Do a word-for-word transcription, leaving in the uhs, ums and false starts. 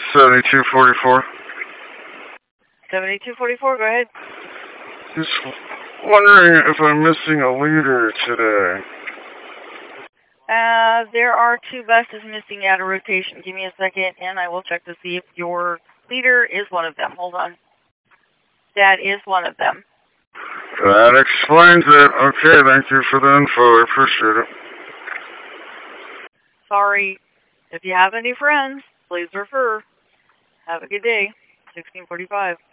seventy-two forty-four. seventy-two forty-four, go ahead. Just wondering if I'm missing a leader today. Uh, there are two buses missing out of rotation. Give me a second, and I will check to see if your leader is one of them. Hold on. That is one of them. That explains it. Okay, thank you for the info. I appreciate it. Sorry. If you have any friends, please refer. Have a good day. sixteen forty-five.